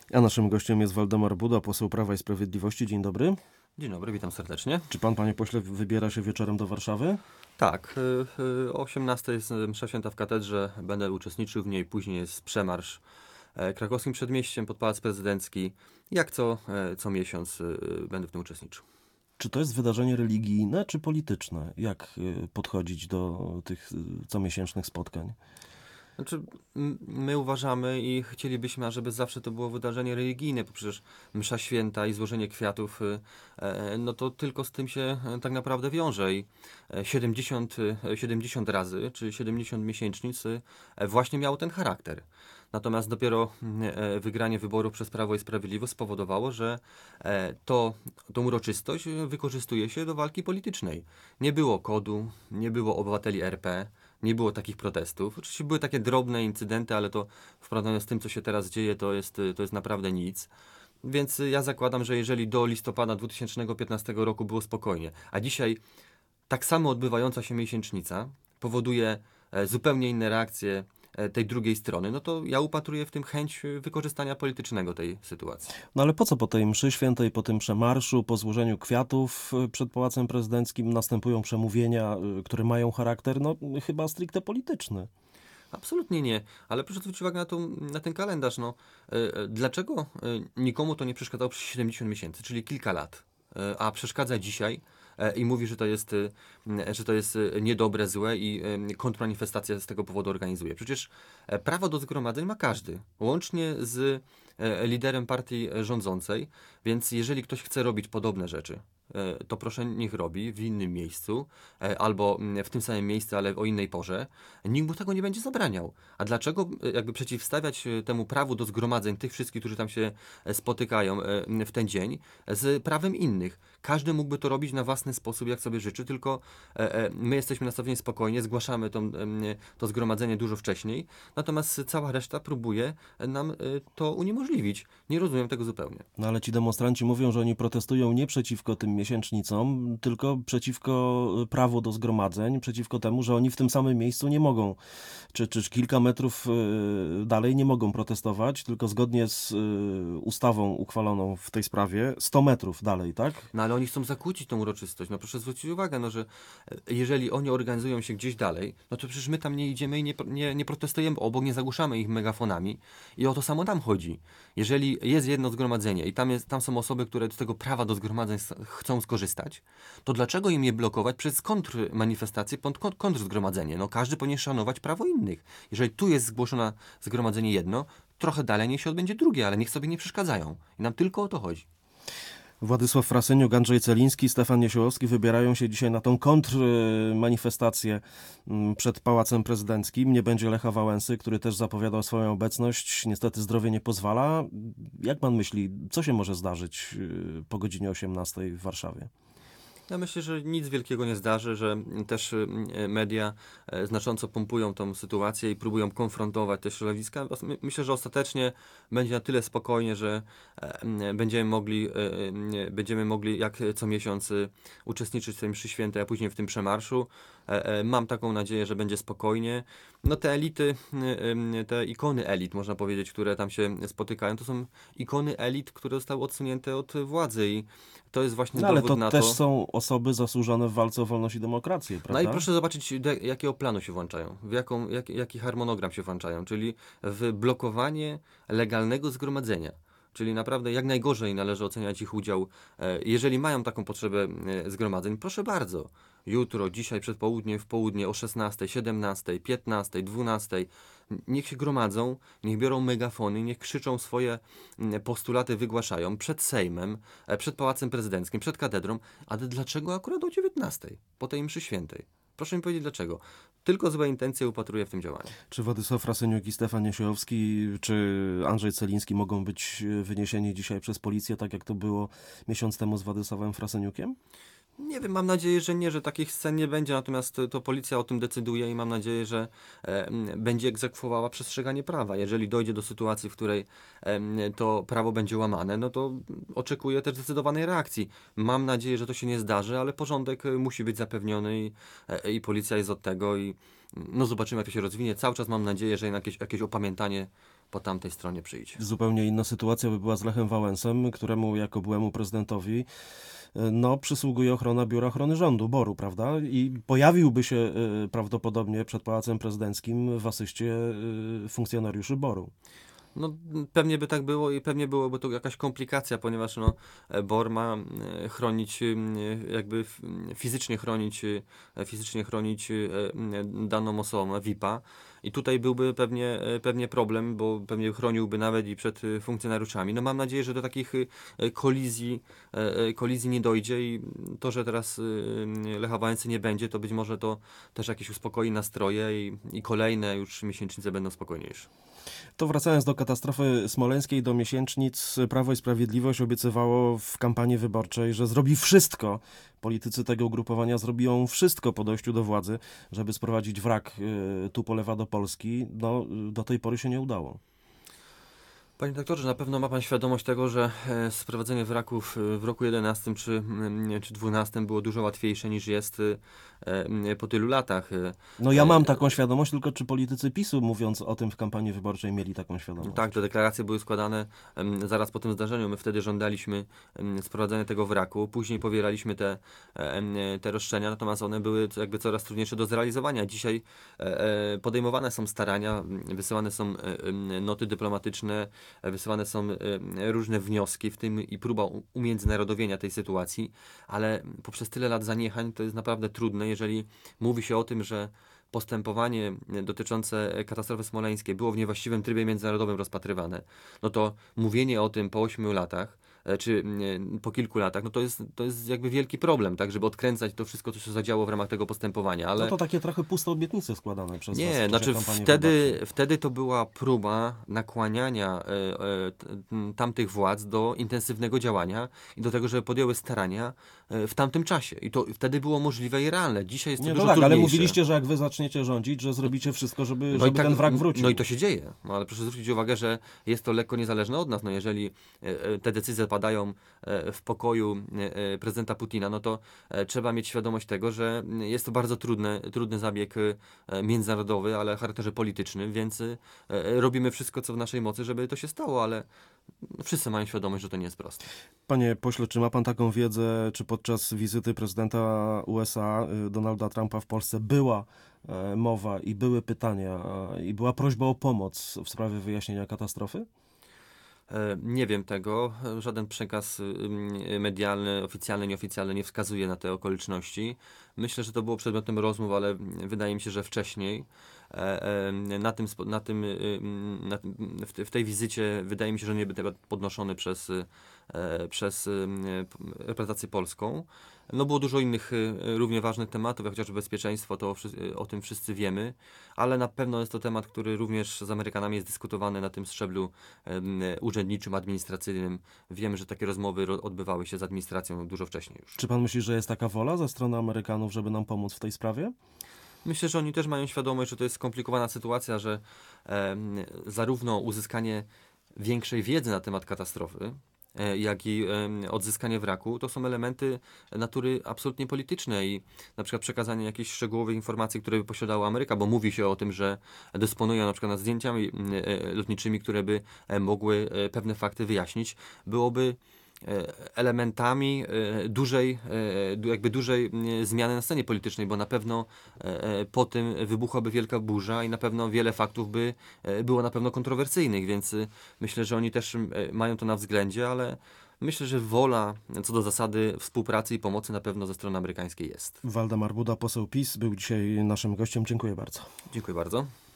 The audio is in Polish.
A naszym gościem jest Waldemar Buda, poseł Prawa i Sprawiedliwości. Dzień dobry. Dzień dobry, witam serdecznie. Czy pan, panie pośle, wybiera się wieczorem do Warszawy? Tak, o 18 jest msza święta w katedrze, będę uczestniczył w niej, później jest przemarsz krakowskim przedmieściem pod Pałac Prezydencki. Jak co miesiąc będę w tym uczestniczył. Czy to jest wydarzenie religijne czy polityczne? Jak podchodzić do tych comiesięcznych spotkań? Znaczy, my uważamy i chcielibyśmy, żeby zawsze to było wydarzenie religijne, bo przecież msza święta i złożenie kwiatów, no to tylko z tym się tak naprawdę wiąże i 70 razy, czy 70 miesięcznic właśnie miało ten charakter. Natomiast dopiero wygranie wyborów przez Prawo i Sprawiedliwość spowodowało, że tą uroczystość wykorzystuje się do walki politycznej. Nie było kodu, nie było obywateli RP, nie było takich protestów. Oczywiście były takie drobne incydenty, ale to w porównaniu z tym, co się teraz dzieje, to jest naprawdę nic. Więc ja zakładam, że jeżeli do listopada 2015 roku było spokojnie, a dzisiaj tak samo odbywająca się miesięcznica powoduje zupełnie inne reakcje tej drugiej strony, no to ja upatruję w tym chęć wykorzystania politycznego tej sytuacji. No ale po co po tej mszy świętej, po tym przemarszu, po złożeniu kwiatów przed Pałacem Prezydenckim następują przemówienia, które mają charakter, no chyba stricte polityczny? Absolutnie nie, ale proszę zwrócić uwagę na ten kalendarz. Dlaczego nikomu to nie przeszkadzało przez 70 miesięcy, czyli kilka lat, a przeszkadza dzisiaj i mówi, że to jest niedobre, złe i kontrmanifestację z tego powodu organizuje. Przecież prawo do zgromadzeń ma każdy, łącznie z liderem partii rządzącej, więc jeżeli ktoś chce robić podobne rzeczy, to proszę niech robi w innym miejscu, albo w tym samym miejscu, ale o innej porze. Nikt mu tego nie będzie zabraniał. A dlaczego jakby przeciwstawiać temu prawu do zgromadzeń tych wszystkich, którzy tam się spotykają w ten dzień, z prawem innych? Każdy mógłby to robić na własny sposób, jak sobie życzy, tylko my jesteśmy nastawieni spokojnie, zgłaszamy to zgromadzenie dużo wcześniej, natomiast cała reszta próbuje nam to uniemożliwić. Nie rozumiem tego zupełnie. No ale ci demonstranci mówią, że oni protestują nie przeciwko tym miesięcznicom, tylko przeciwko prawu do zgromadzeń, przeciwko temu, że oni w tym samym miejscu nie mogą, czy kilka metrów dalej nie mogą protestować, tylko zgodnie z ustawą uchwaloną w tej sprawie 100 metrów dalej, tak? No ale oni chcą zakłócić tą uroczystość. No proszę zwrócić uwagę, no, że jeżeli oni organizują się gdzieś dalej, no to przecież my tam nie idziemy i nie protestujemy obok, nie zagłuszamy ich megafonami i o to samo nam chodzi. Jeżeli jest jedno zgromadzenie i tam są osoby, które z tego prawa do zgromadzeń chcą skorzystać, to dlaczego im je blokować przez kontrmanifestację, kontrzgromadzenie? No każdy powinien szanować prawo innych. Jeżeli tu jest zgłoszone zgromadzenie jedno, trochę dalej niech się odbędzie drugie, ale niech sobie nie przeszkadzają. I nam tylko o to chodzi. Władysław Frasyniuk, Andrzej Celiński, Stefan Niesiołowski wybierają się dzisiaj na tą kontrmanifestację przed Pałacem Prezydenckim. Nie będzie Lecha Wałęsy, który też zapowiadał swoją obecność. Niestety zdrowie nie pozwala. Jak pan myśli, co się może zdarzyć po godzinie 18 w Warszawie? Ja myślę, że nic wielkiego nie zdarzy, że też media znacząco pompują tą sytuację i próbują konfrontować te środowiska. Myślę, że ostatecznie będzie na tyle spokojnie, że będziemy mogli jak co miesiąc uczestniczyć w tej mszy świętej, a później w tym przemarszu. Mam taką nadzieję, że będzie spokojnie. No te elity, te ikony elit, można powiedzieć, które tam się spotykają, to są ikony elit, które zostały odsunięte od władzy i to jest właśnie No ale dowód to na też to. są osoby zasłużone w walce o wolność i demokrację, prawda? No i proszę zobaczyć, do jakiego planu się włączają, jaki harmonogram się włączają, czyli w blokowanie legalnego zgromadzenia. Czyli naprawdę jak najgorzej należy oceniać ich udział. Jeżeli mają taką potrzebę zgromadzeń, proszę bardzo. Jutro, dzisiaj przed południem, w południe o 16, 17, 15, 12. Niech się gromadzą, niech biorą megafony, niech krzyczą swoje postulaty, wygłaszają przed Sejmem, przed Pałacem Prezydenckim, przed katedrą. Ale dlaczego akurat o 19, po tej mszy świętej? Proszę mi powiedzieć dlaczego. Tylko złe intencje upatruję w tym działaniu. Czy Władysław Frasyniuk i Stefan Niesiołowski, czy Andrzej Celiński mogą być wyniesieni dzisiaj przez policję, tak jak to było miesiąc temu z Władysławem Frasyniukiem? Nie wiem, mam nadzieję, że nie, że takich scen nie będzie, natomiast to policja o tym decyduje i mam nadzieję, że będzie egzekwowała przestrzeganie prawa. Jeżeli dojdzie do sytuacji, w której to prawo będzie łamane, no to oczekuję też zdecydowanej reakcji. Mam nadzieję, że to się nie zdarzy, ale porządek musi być zapewniony i policja jest od tego i no zobaczymy, jak to się rozwinie. Cały czas mam nadzieję, że jakieś opamiętanie po tamtej stronie przyjdzie. Zupełnie inna sytuacja by była z Lechem Wałęsem, któremu jako byłemu prezydentowi przysługuje ochrona Biura Ochrony Rządu, BOR-u, prawda? I pojawiłby się prawdopodobnie przed Pałacem Prezydenckim w asyście funkcjonariuszy BOR-u. No, pewnie by tak było i pewnie byłoby to jakaś komplikacja, ponieważ BOR ma chronić, jakby fizycznie chronić daną osobę, VIP-a. I tutaj byłby pewnie problem, bo pewnie chroniłby nawet i przed funkcjonariuszami. No mam nadzieję, że do takich kolizji nie dojdzie i to, że teraz Lecha Wałęsy nie będzie, to być może to też jakieś uspokoi nastroje i kolejne już miesięcznice będą spokojniejsze. To wracając do katastrofy smoleńskiej, do miesięcznic, Prawo i Sprawiedliwość obiecywało w kampanii wyborczej, że zrobi wszystko, politycy tego ugrupowania zrobią wszystko po dojściu do władzy, żeby sprowadzić wrak Tupolewa do Polski. No, do tej pory się nie udało. Panie doktorze, na pewno ma pan świadomość tego, że sprowadzenie wraków w roku 11 czy 12 było dużo łatwiejsze niż jest po tylu latach. No ja mam taką świadomość, tylko czy politycy PiS-u, mówiąc o tym w kampanii wyborczej, mieli taką świadomość? Tak, te deklaracje były składane zaraz po tym zdarzeniu. My wtedy żądaliśmy sprowadzenia tego wraku, później pobieraliśmy te roszczenia, natomiast one były jakby coraz trudniejsze do zrealizowania. Dzisiaj podejmowane są starania, wysyłane są noty dyplomatyczne, wysyłane są różne wnioski, w tym i próba umiędzynarodowienia tej sytuacji, ale poprzez tyle lat zaniechań to jest naprawdę trudne, jeżeli mówi się o tym, że postępowanie dotyczące katastrofy smoleńskiej było w niewłaściwym trybie międzynarodowym rozpatrywane, no to mówienie o tym po 8 latach, czy po kilku latach, no to jest jakby wielki problem, tak, żeby odkręcać to wszystko, co się zadziało w ramach tego postępowania, ale... No to takie trochę puste obietnice składane przez was w czasie znaczy kampanii wyborczej. wtedy to była próba nakłaniania tamtych władz do intensywnego działania i do tego, żeby podjęły starania w tamtym czasie. I to wtedy było możliwe i realne. Dzisiaj jest to Nie, dużo no tak, ale trudniejsze. mówiliście, że jak wy zaczniecie rządzić, że zrobicie wszystko, żeby No i tak, ten wrak wrócił. No i to się dzieje. No, ale proszę zwrócić uwagę, że jest to lekko niezależne od nas. No jeżeli te decyzje padają w pokoju prezydenta Putina, no to trzeba mieć świadomość tego, że jest to bardzo trudny zabieg międzynarodowy, ale o charakterze politycznym, więc robimy wszystko, co w naszej mocy, żeby to się stało, ale wszyscy mają świadomość, że to nie jest proste. Panie pośle, czy ma pan taką wiedzę, czy podczas wizyty prezydenta USA Donalda Trumpa w Polsce była mowa i były pytania i była prośba o pomoc w sprawie wyjaśnienia katastrofy? Nie wiem tego. Żaden przekaz medialny, oficjalny, nieoficjalny nie wskazuje na te okoliczności. Myślę, że to było przedmiotem rozmów, ale wydaje mi się, że wcześniej. W tej wizycie wydaje mi się, że nie był tego podnoszony przez reprezentację polską. No było dużo innych równie ważnych tematów, jak chociażby bezpieczeństwo, to o tym wszyscy wiemy, ale na pewno jest to temat, który również z Amerykanami jest dyskutowany na tym szczeblu urzędniczym, administracyjnym. Wiemy, że takie rozmowy odbywały się z administracją dużo wcześniej już. Czy pan myśli, że jest taka wola ze strony Amerykanów, żeby nam pomóc w tej sprawie? Myślę, że oni też mają świadomość, że to jest skomplikowana sytuacja, że zarówno uzyskanie większej wiedzy na temat katastrofy, jak i odzyskanie wraku, to są elementy natury absolutnie politycznej i na przykład przekazanie jakichś szczegółowych informacji, które by posiadała Ameryka, bo mówi się o tym, że dysponuje na przykład nad zdjęciami lotniczymi, które by mogły pewne fakty wyjaśnić, byłoby elementami dużej zmiany na scenie politycznej, bo na pewno po tym wybuchłaby wielka burza i na pewno wiele faktów by było na pewno kontrowersyjnych, więc myślę, że oni też mają to na względzie, ale myślę, że wola co do zasady współpracy i pomocy na pewno ze strony amerykańskiej jest. Waldemar Buda, poseł PiS, był dzisiaj naszym gościem. Dziękuję bardzo. Dziękuję bardzo.